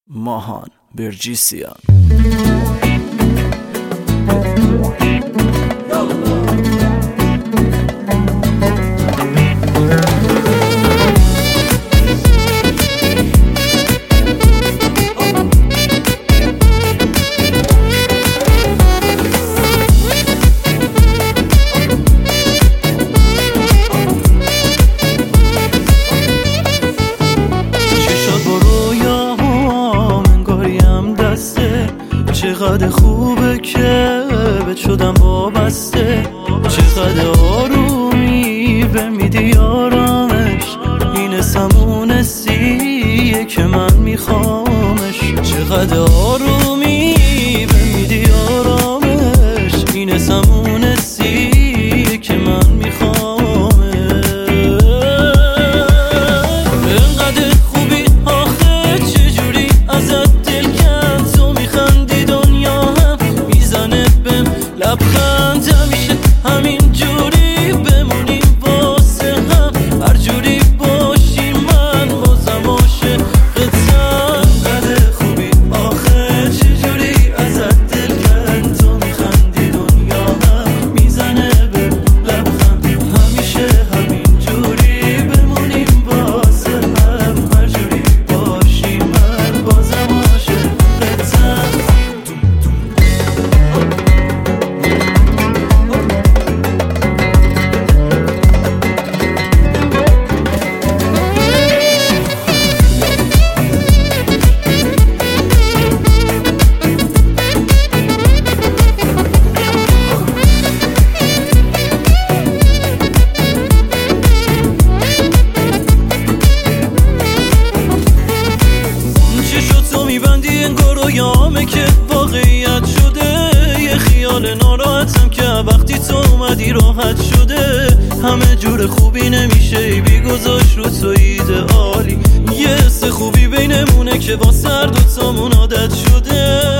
ماهان برجیسیان. چقدر خوبه که بهت شدم وابسته، چقدر آرومی بمیدی آرامش، این سمون سیه که من میخوامش. چقدر آرومی بمیدی آرامش، این سمون سیه که من میخوامش. انقدر خوبی آخه چجوری ازت دل کن، تو میخندی دنیا هم میزنه بهم لبخند. همیشه همین جوری بمونیم واسه هم، هر جوری باشی من بازم عاشقتم. انقدر خوبی آخه چجوری ازت دل کن، تو میخندی دنیا هم میزنه بهم لبخند. همیشه همین جوری بمونیم واسه هم، هر جوری باشی من بازم عاشقتم. میبندی انگار رویامه که واقعیت شده، یه خیال ناراحتم که وقتی تو اومدی راحت شده. همه جور خوبی نمیشه بی گذاشت رو تو ایدئالی، یه حس خوبی بینمونه که با سر دوتامون عادت شده.